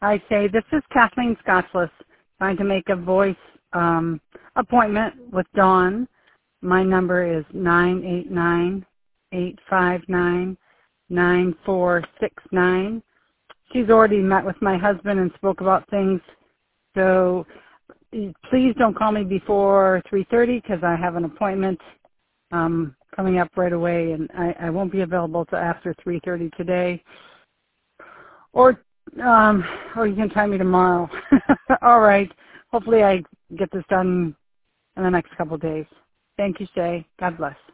Hi, Shay. This is Kathleen Scotchless trying to make a voice appointment with Dawn. My number is 989-859-9469. She's already met with my husband and spoke about things, so please don't call me before 3:30 because I have an appointment coming up right away, and I won't be available till after 3:30 today. Or you can try me tomorrow. All right. Hopefully I get this done in the next couple of days. Thank you, Shay. God bless.